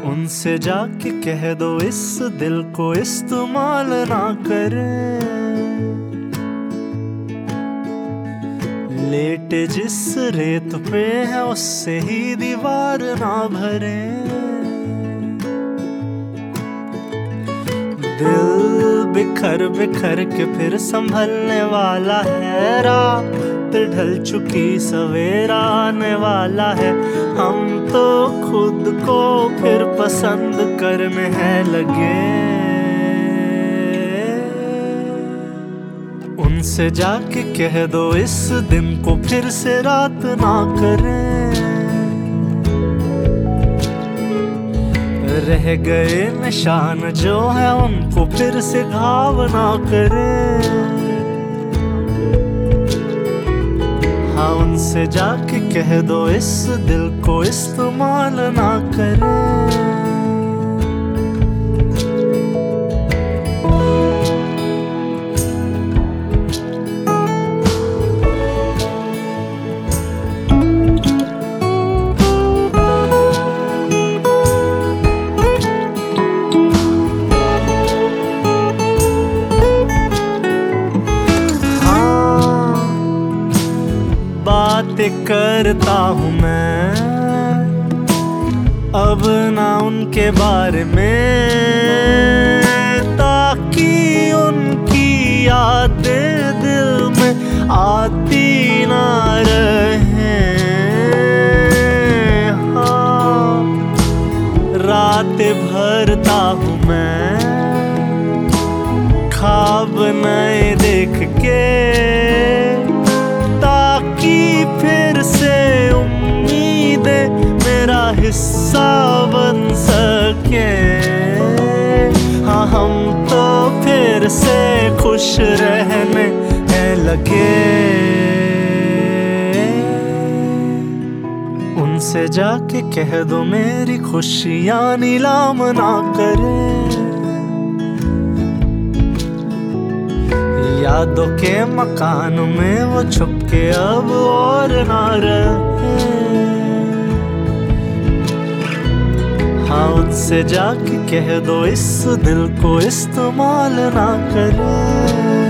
उनसे जाके कह दो इस दिल को इस्तेमाल ना करे, लेटे जिस रेत पे है उससे ही दीवार ना भरे। दिल बिखर बिखर के फिर संभलने वाला है, रात ढल चुकी सवेरा आने वाला है। हम तो खुद को फिर पसंद करने हैं लगे, उनसे जाके कह दो इस दिन को फिर से रात ना करें। रह गए निशान जो है उनको फिर से घाव ना करें। हाँ, उनसे जाके कह दो इस दिल को इस्तेमाल ना करें। बातें करता हूँ मैं अब ना उनके बारे में, ताकि उनकी यादें दिल में आती ना रहे। हाँ, रातें भरता हूँ मैं ख्वाब नए देख के, ताकि फिर से उम्मीदें मेरा हिस्सा बन सके। हाँ, हम तो फिर से खुश रहने हैं लगे, उनसे जाके कह दो मेरी खुशियाँ नीलाम ना करें। यादों के मकान में वो छुप के अब और ना रहे। हाँ, उनसे जाके कह दो इस दिल को इस्तेमाल ना करे।